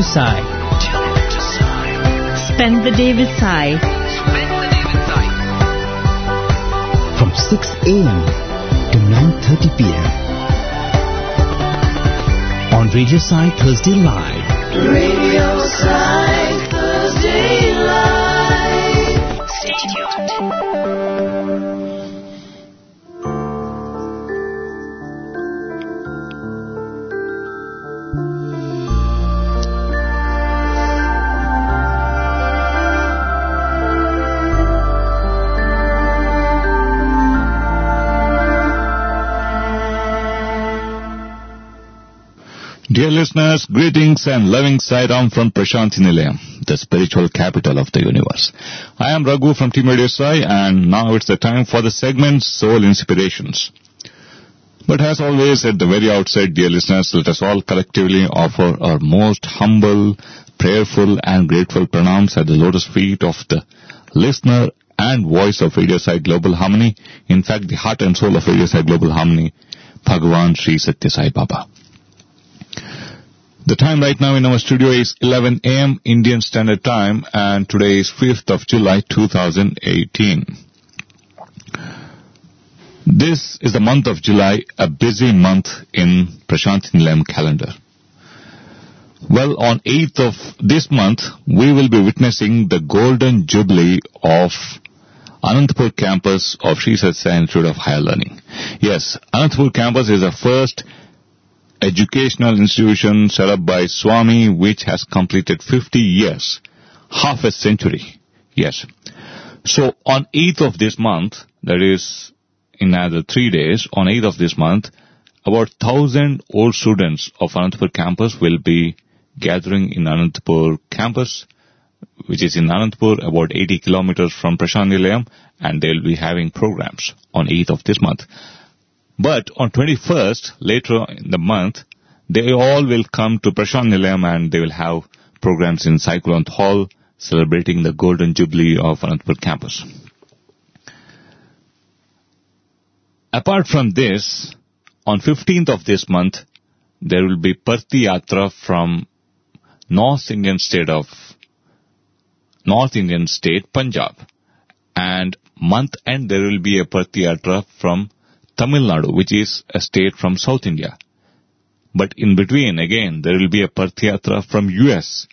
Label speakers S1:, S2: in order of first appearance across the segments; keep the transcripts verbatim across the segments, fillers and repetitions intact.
S1: Sai.
S2: Tune in to Sai.
S3: Spend the day with Sai.
S2: Spend the day with Sai.
S1: From six a.m. to nine thirty p.m. on Radio Sai Thursday Live.
S2: Radio Sai Thursday Live. Stay tuned.
S4: Dear listeners, greetings and loving Sai Ram from Prashanthi Nilayam, the spiritual capital of the universe. I am Raghu from Team Radio Sai, and now it's the time for the segment Soul Inspirations. But as always, at the very outset, dear listeners, let us all collectively offer our most humble, prayerful and grateful pranams at the lotus feet of the listener and voice of Radio Sai Global Harmony, in fact the heart and soul of Radio Sai Global Harmony, Bhagavan Sri Satya Sai Baba. The time right now in our studio is eleven a.m. Indian Standard Time, and today is fifth of July two thousand eighteen. This is the month of July, a busy month in Prashanthi Nilayam calendar. Well, on eighth of this month, we will be witnessing the Golden Jubilee of Anantapur campus of Sri Satya Institute of Higher Learning. Yes, Anantapur campus is the first educational institution set up by Swami, which has completed fifty years, half a century. Yes. So on eighth of this month, that is in another three days, on eighth of this month, about one thousand old students of Anantapur campus will be gathering in Anantapur campus, which is in Anantapur, about eighty kilometers from Prashanthi Nilayam, and they will be having programs on eighth of this month. But on twenty-first, later in the month, they all will come to Prashanthi Nilayam and they will have programs in Sai Kulwant Hall celebrating the Golden Jubilee of Anantapur campus. Apart from this, on fifteenth of this month, there will be Parthi Yatra from North Indian state of North Indian state, Punjab. And month end there will be a Parthi Yatra from Tamil Nadu, which is a state from South India. But in between, again, there will be a Parthi Yatra from U S.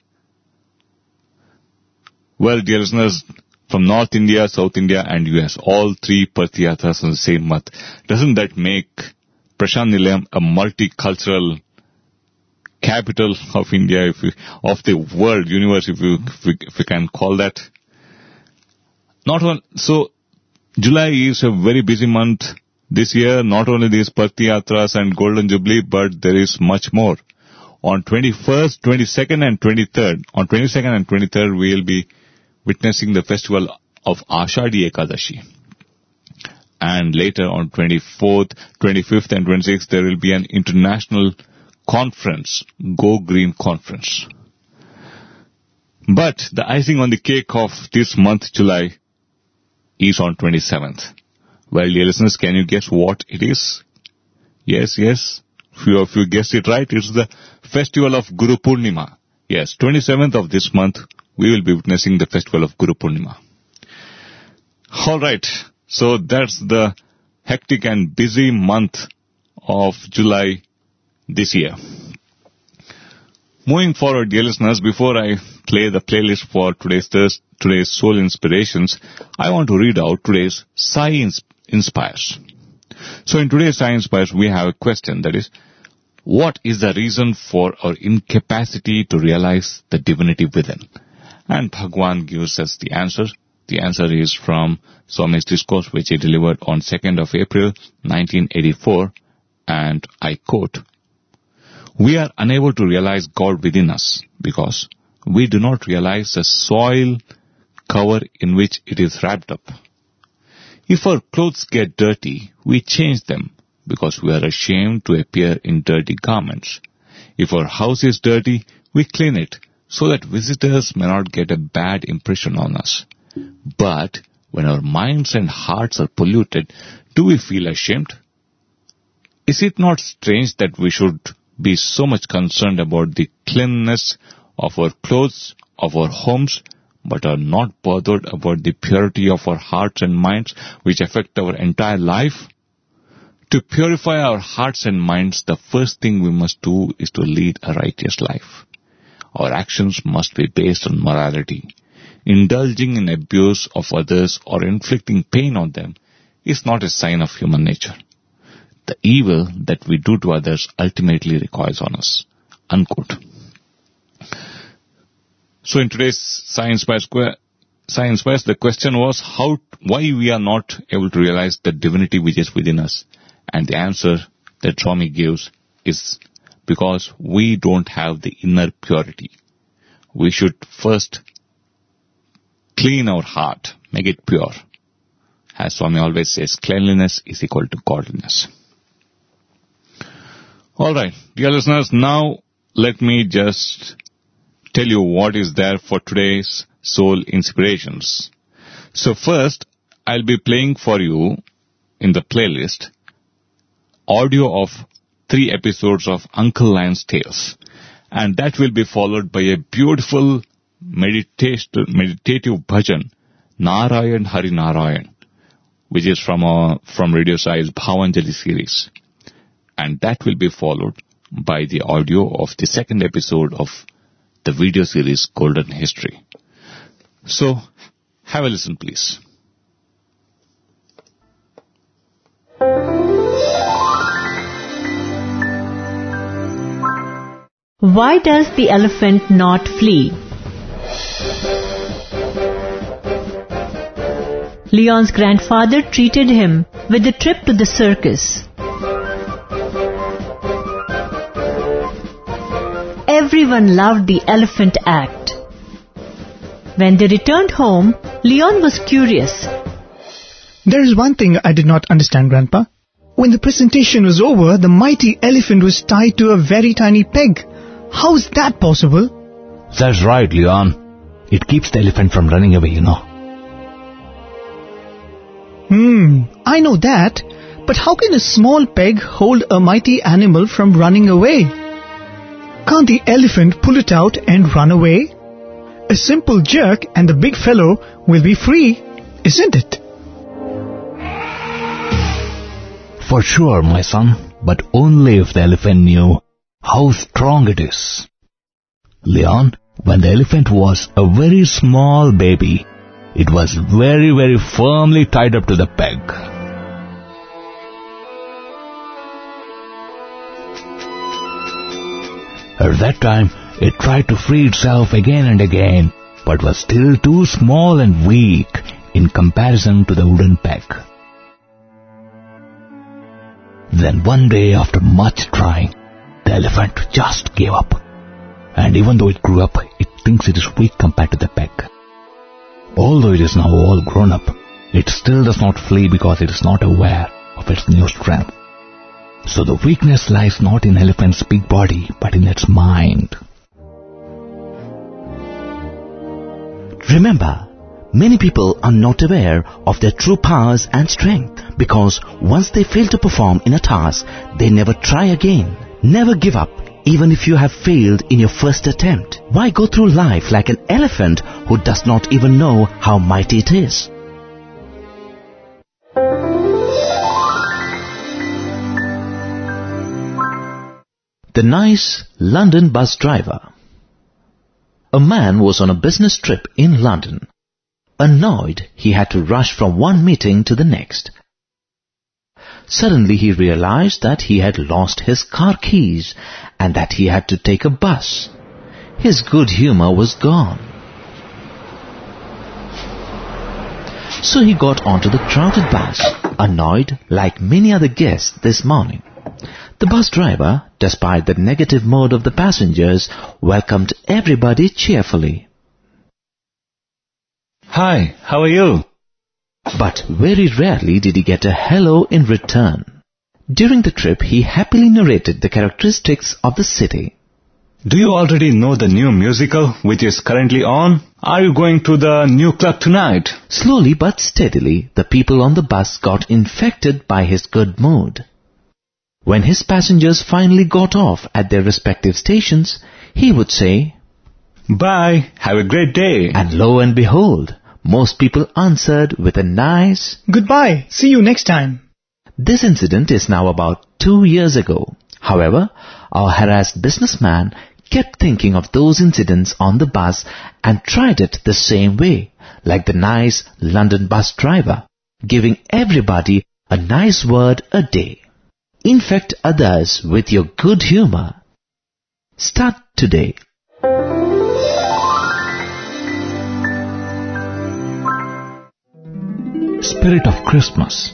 S4: Well, dear listeners, from North India, South India and U S, all three Parthi Yatras on the same month. Doesn't that make Prashanthi Nilayam a multicultural capital of India, if you, of the world, universe, if you, if we, if we can call that? Not one, so July is a very busy month. This year, not only these Parthi Yatras and Golden Jubilee, but there is much more. On twenty-first, twenty-second and twenty-third, on twenty-second and twenty-third, we will be witnessing the festival of Ashadhi Ekadashi. And later on twenty-fourth, twenty-fifth and twenty-sixth, there will be an international conference, Go Green Conference. But the icing on the cake of this month, July, is on twenty-seventh. Well, dear listeners, can you guess what it is? Yes, yes. Few of you guessed it right. It's the festival of Guru Purnima. Yes, twenty-seventh of this month, we will be witnessing the festival of Guru Purnima. Alright, so that's the hectic and busy month of July this year. Moving forward, dear listeners, before I play the playlist for today's today's Soul Inspirations, I want to read out today's Sai Inspires. So in today's Sai Inspires, we have a question, that is, what is the reason for our incapacity to realize the divinity within? And Bhagwan gives us the answer. The answer is from Swami's discourse, which he delivered on second of April, nineteen eighty-four, and I quote, "We are unable to realize God within us because we do not realize the soil cover in which it is wrapped up. If our clothes get dirty, we change them because we are ashamed to appear in dirty garments. If our house is dirty, we clean it so that visitors may not get a bad impression on us. But when our minds and hearts are polluted, do we feel ashamed? Is it not strange that we should be so much concerned about the cleanliness of our clothes, of our homes, but are not bothered about the purity of our hearts and minds, which affect our entire life? To purify our hearts and minds, the first thing we must do is to lead a righteous life. Our actions must be based on morality. Indulging in abuse of others or inflicting pain on them is not a sign of human nature. The evil that we do to others ultimately recoils on us. Unquote. So in today's Science Bites, Science Bites, the question was how, why we are not able to realize the divinity which is within us. And the answer that Swami gives is because we don't have the inner purity. We should first clean our heart, make it pure. As Swami always says, cleanliness is equal to godliness. Alright, dear listeners, now let me just tell you what is there for today's soul inspirations. So first, I'll be playing for you in the playlist audio of three episodes of Uncle Lion's Tales. And that will be followed by a beautiful meditative, meditative bhajan, Narayan Hari Narayan, which is from a, from Radio Sai's Bhavanjali series. And that will be followed by the audio of the second episode of the video series Golden History. So, have a listen, please.
S3: Why does the elephant not flee? Leon's grandfather treated him with a trip to the circus. Everyone loved the elephant act. When they returned home, Leon was curious.
S5: There is one thing I did not understand, Grandpa. When the presentation was over, the mighty elephant was tied to a very tiny peg. How is that possible?
S6: That's right, Leon. It keeps the elephant from running away, you know.
S5: Hmm, I know that. But how can a small peg hold a mighty animal from running away? Can't the elephant pull it out and run away? A simple jerk and the big fellow will be free, isn't it?
S6: For sure, my son, but only if the elephant knew how strong it is. Leon, when the elephant was a very small baby, it was very, very firmly tied up to the peg. At that time, it tried to free itself again and again, but was still too small and weak in comparison to the wooden peg. Then one day, after much trying, the elephant just gave up. And even though it grew up, it thinks it is weak compared to the peg. Although it is now all grown up, it still does not flee because it is not aware of its new strength. So the weakness lies not in elephant's big body, but in its mind.
S1: Remember, many people are not aware of their true powers and strength because once they fail to perform in a task, they never try again. Never give up, even if you have failed in your first attempt. Why go through life like an elephant who does not even know how mighty it is? The nice London bus driver. A man was on a business trip in London. Annoyed, he had to rush from one meeting to the next. Suddenly he realized that he had lost his car keys and that he had to take a bus. His good humor was gone. So he got onto the crowded bus, annoyed like many other guests this morning. The bus driver, despite the negative mood of the passengers, welcomed everybody cheerfully.
S6: Hi, how are you?
S1: But very rarely did he get a hello in return. During the trip, he happily narrated the characteristics of the city.
S6: Do you already know the new musical which is currently on? Are you going to the new club tonight?
S1: Slowly but steadily, the people on the bus got infected by his good mood. When his passengers finally got off at their respective stations, he would say,
S7: Bye. Have a great day.
S1: And lo and behold, most people answered with a nice,
S5: Goodbye. See you next time.
S1: This incident is now about two years ago. However, our harassed businessman kept thinking of those incidents on the bus and tried it the same way, like the nice London bus driver, giving everybody a nice word a day. Infect others with your good humor. Start today.
S6: Spirit of Christmas.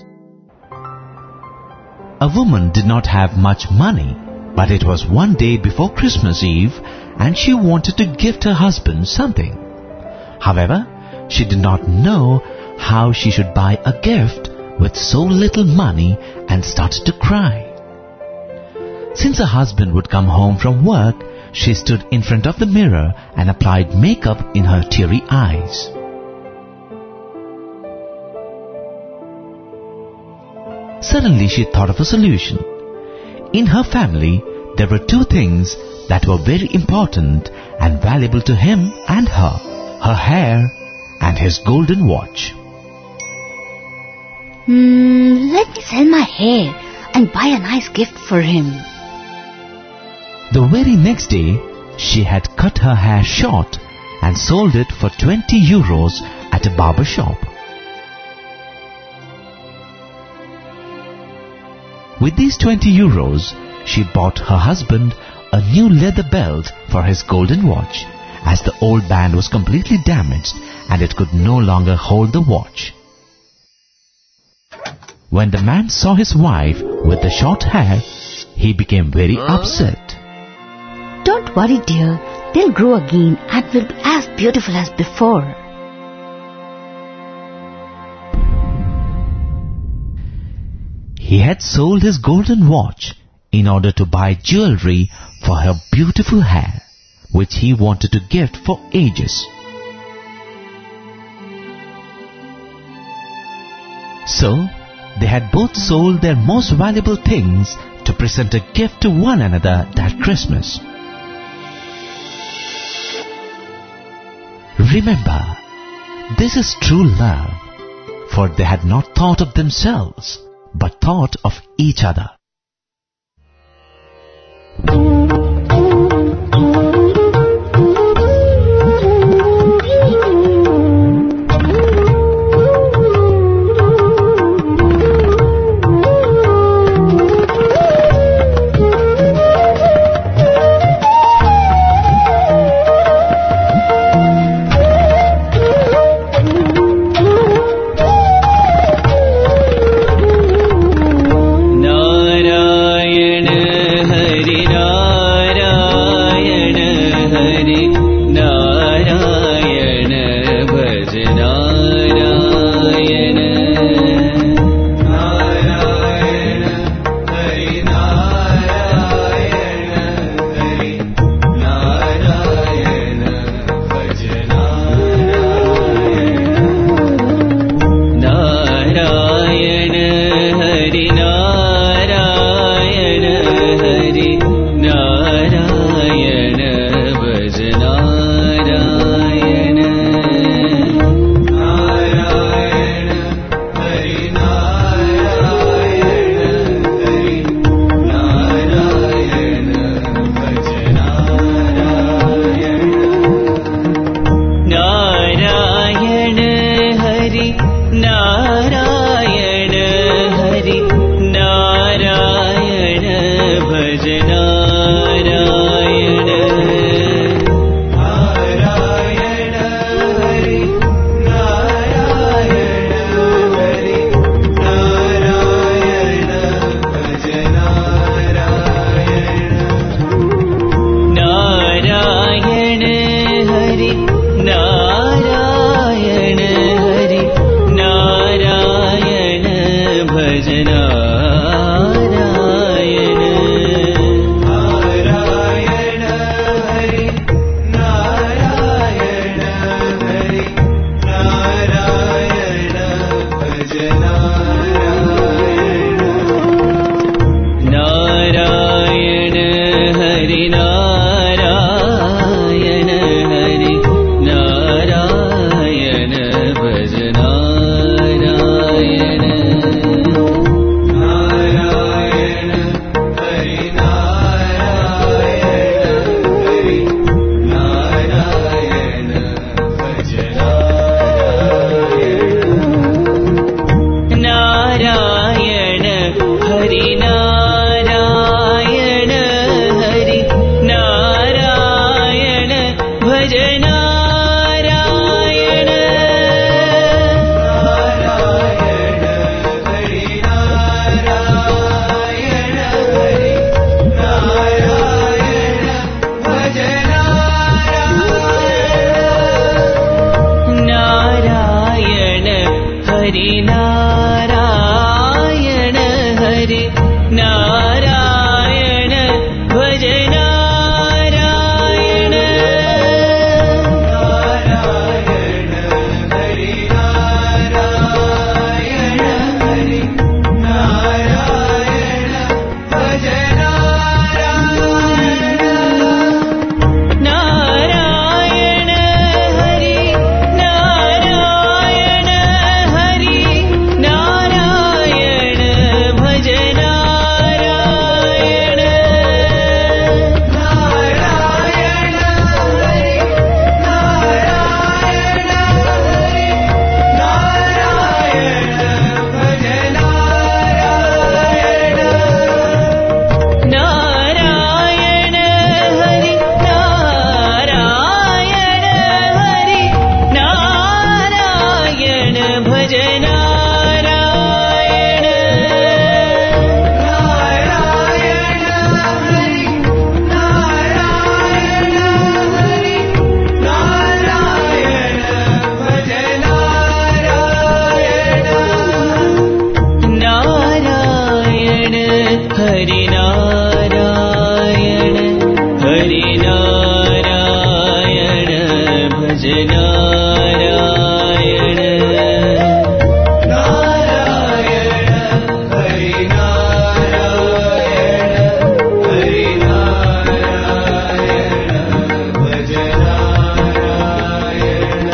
S1: A woman did not have much money, but it was one day before Christmas Eve and she wanted to gift her husband something. However, she did not know how she should buy a gift with so little money and started to cry. Since her husband would come home from work, she stood in front of the mirror and applied makeup in her teary eyes. Suddenly she thought of a solution. In her family, there were two things that were very important and valuable to him and her, her hair and his golden watch.
S8: Hmm, let me sell my hair and buy a nice gift for him.
S1: The very next day, she had cut her hair short and sold it for twenty euros at a barber shop. With these twenty euros, she bought her husband a new leather belt for his golden watch, as the old band was completely damaged and it could no longer hold the watch. When the man saw his wife with the short hair, he became very upset.
S8: Don't worry, dear. They'll grow again and will be as beautiful as before.
S1: He had sold his golden watch in order to buy jewelry for her beautiful hair, which he wanted to gift for ages. So, they had both sold their most valuable things to present a gift to one another that Christmas. Remember, this is true love, for they had not thought of themselves, but thought of each other.
S9: Narayana Hari Narayana Hari Narayan Hari Narayan भज नारायण नारायण हरि नारायण हरि नारायण भज नारायण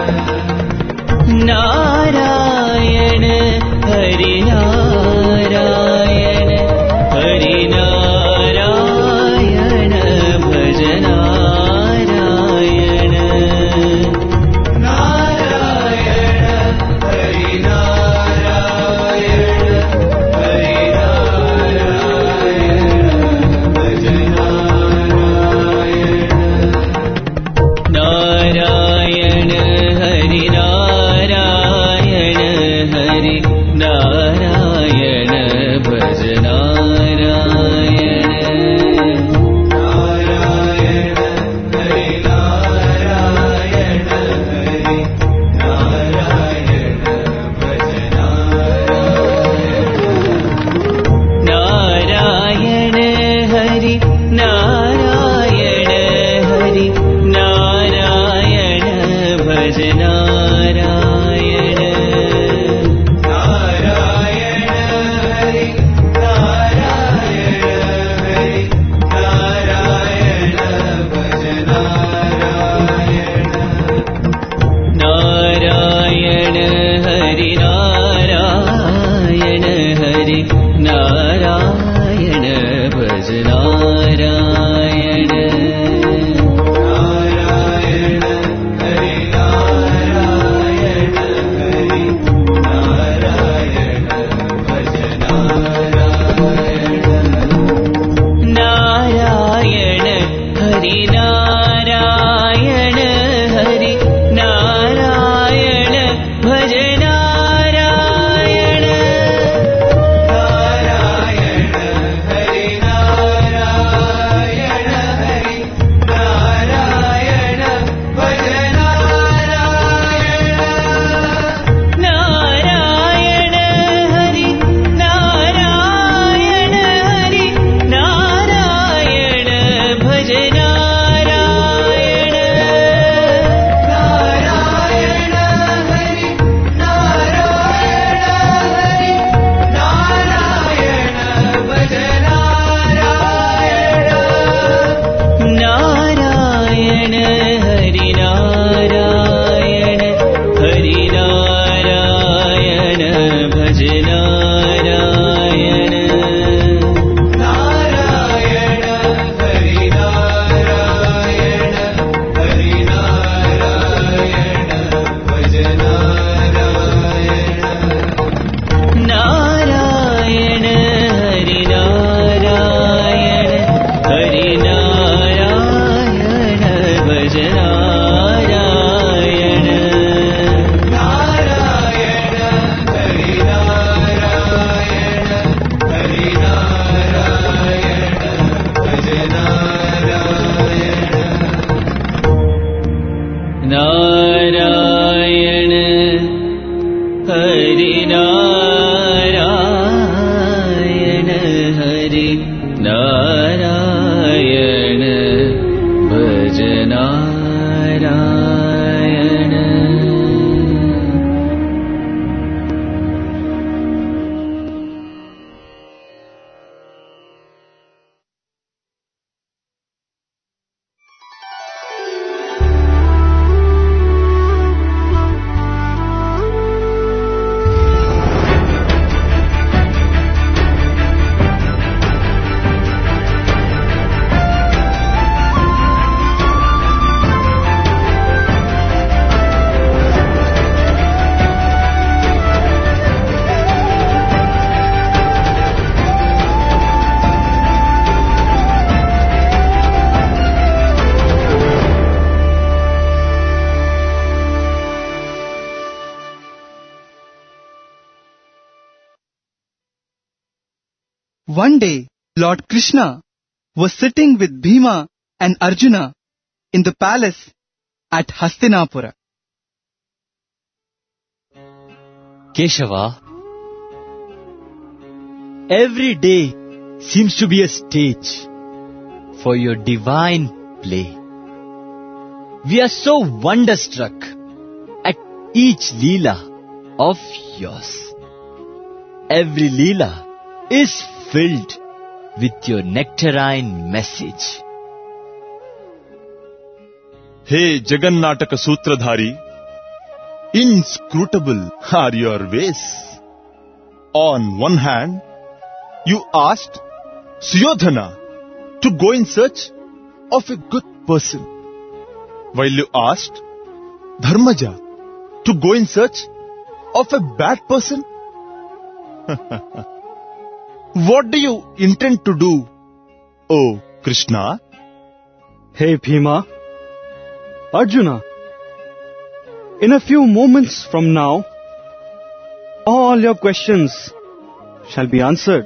S9: नारायण हरि नारायण हरि नारायण भज नारायण नारायण हरि नारायण हरि नारायण भज नारायण नारायण हरि नारायण हरि नारायण भज नारायण नारायण हरि नारायण हरि नारायण भज नारायण नारायण हरि नारायण हरि नारायण भज नारायण नारायण हरि नारायण हरि नारायण भज नारायण नारायण हरि नारायण हरि नारायण भज नारायण नारायण हरि नारायण हरि नारायण भज नारायण नारायण हरि नारायण हरि नारायण भज नारायण नारायण हरि नारायण हरि नारायण भज नारायण नारायण हरि नारायण हरि नारायण भज नारायण नारायण हरि नारायण हरि नारायण भज नारायण नारायण हरि नारायण हरि नारायण भज नारायण नारायण हरि नारायण हरि नारायण भज नारायण नारायण हरि नारायण हरि नारायण भज नारायण नारायण हरि नारायण हरि नारायण भज नारायण नारायण हरि नारायण हरि नारायण भज Narayan
S10: One day, Lord Krishna was sitting with Bhima and Arjuna in the palace at Hastinapura.
S11: Keshava, every day seems to be a stage for your divine play. We are so wonderstruck at each Leela of yours. Every Leela is filled with your nectarine message.
S12: Hey Jagannataka Sutradhari, inscrutable are your ways. On one hand, you asked Suyodhana to go in search of a good person, while you asked Dharmaja to go in search of a bad person. What do you intend to do, oh Krishna?
S13: Hey Bhima, Arjuna, in a few moments from now, all your questions shall be answered.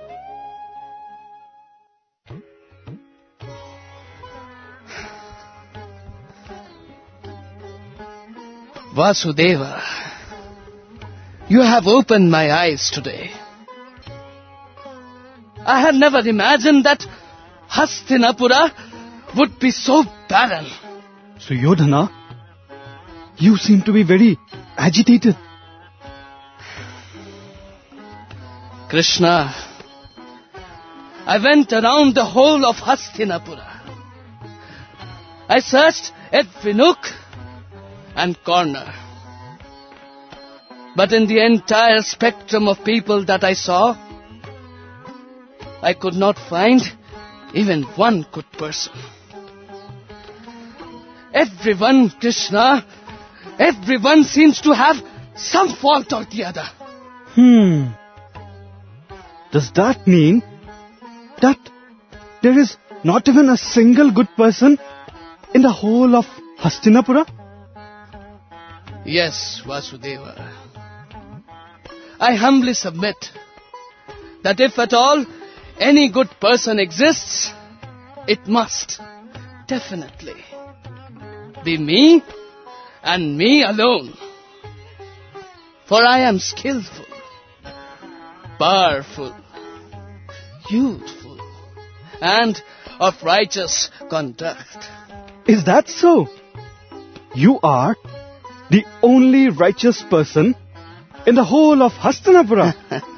S14: Vasudeva, you have opened my eyes today. I had never imagined that Hastinapura would be so barren.
S13: Suyodhana, you seem to be very agitated.
S14: Krishna, I went around the whole of Hastinapura. I searched every nook and corner. But in the entire spectrum of people that I saw, I could not find even one good person. Everyone, Krishna, everyone seems to have some fault or the other.
S13: Hmm. Does that mean that there is not even a single good person in the whole of Hastinapura?
S14: Yes, Vasudeva. I humbly submit that if at all any good person exists, it must definitely be me and me alone. For I am skillful, powerful, youthful, and of righteous conduct.
S13: Is that so? You are the only righteous person in the whole of Hastinapura.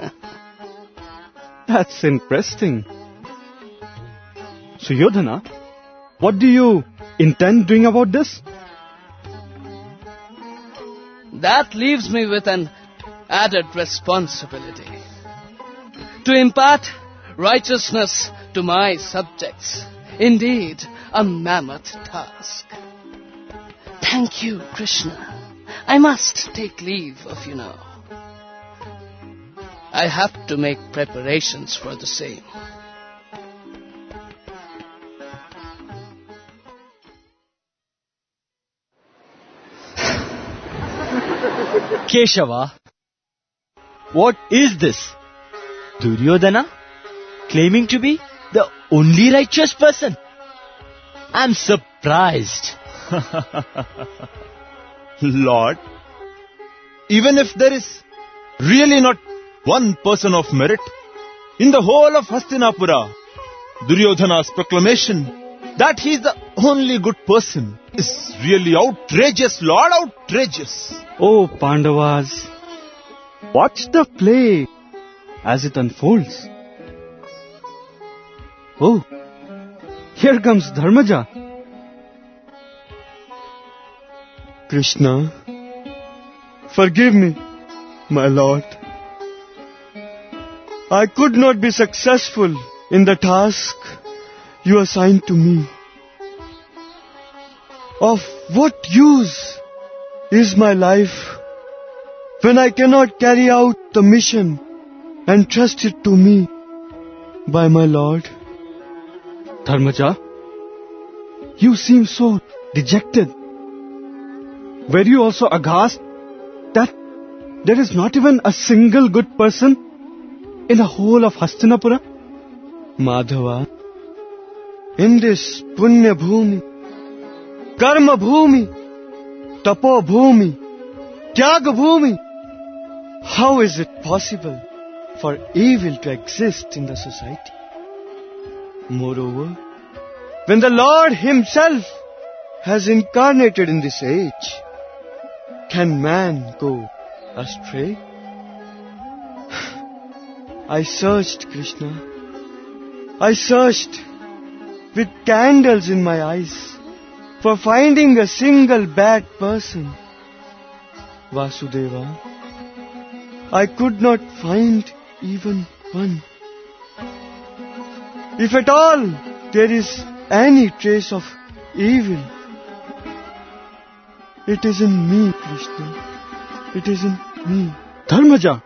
S13: That's interesting. Suyodhana, what do you intend doing about this?
S14: That leaves me with an added responsibility to impart righteousness to my subjects. Indeed, a mammoth task. Thank you, Krishna. I must take leave of you now. I have to make preparations for the same.
S11: Keshava, what is this? Duryodhana claiming to be the only righteous person? I'm surprised.
S12: Lord, even if there is really not one person of merit in the whole of Hastinapura, Duryodhana's proclamation that he is the only good person is really outrageous, Lord, outrageous.
S13: Oh, Pandavas, watch the play as it unfolds. Oh, here comes Dharmaja.
S15: Krishna, forgive me, my lord. I could not be successful in the task you assigned to me. Of what use is my life when I cannot carry out the mission entrusted to me by my lord?
S13: Dharmaja, you seem so dejected. Were you also aghast that there is not even a single good person in the whole of Hastinapura?
S15: Madhava, in this Punya Bhumi, Karma Bhumi, Tapo Bhumi, Tyaga Bhumi, how is it possible for evil to exist in the society? Moreover, when the Lord Himself has incarnated in this age, can man go astray? I searched, Krishna. I searched with candles in my eyes for finding a single bad person. Vasudeva, I could not find even one. If at all there is any trace of evil, it is in me, Krishna. It is in me.
S13: Dharmaja,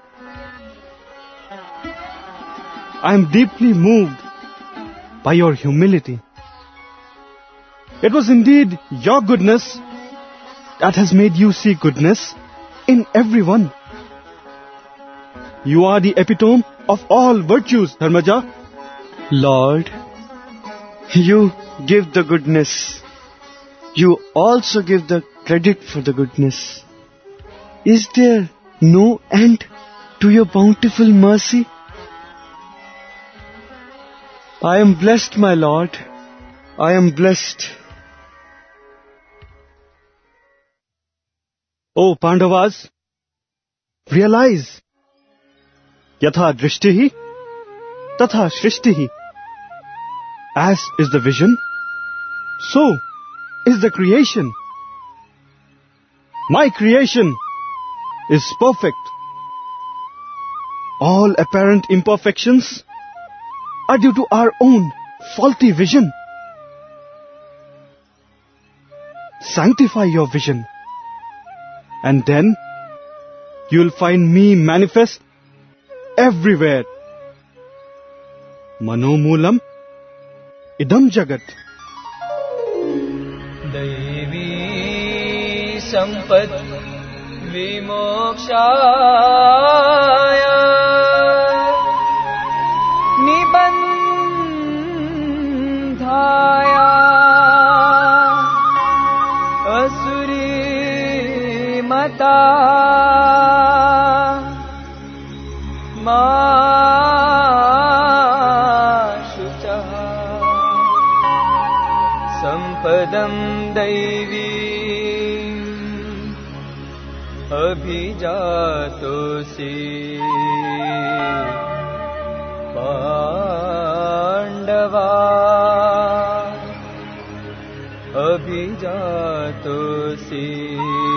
S13: I am deeply moved by your humility. It was indeed your goodness that has made you see goodness in everyone. You are the epitome of all virtues, Dharmaja.
S15: Lord, you give the goodness. You also give the credit for the goodness. Is there no end to your bountiful mercy? I am blessed, my Lord. I am blessed.
S13: O Pandavas, realize, yatha drishtihi, tatha shrishtihi. As is the vision, so is the creation. My creation is perfect. All apparent imperfections are due to our own faulty vision. Sanctify your vision, and then you'll find me manifest everywhere. Manomulam idam jagat.
S9: Daivi sampad vimokshaya nibandhaya asuri mata ma shuchaha sampadam daivi abhijatosi Pandava abhijatosi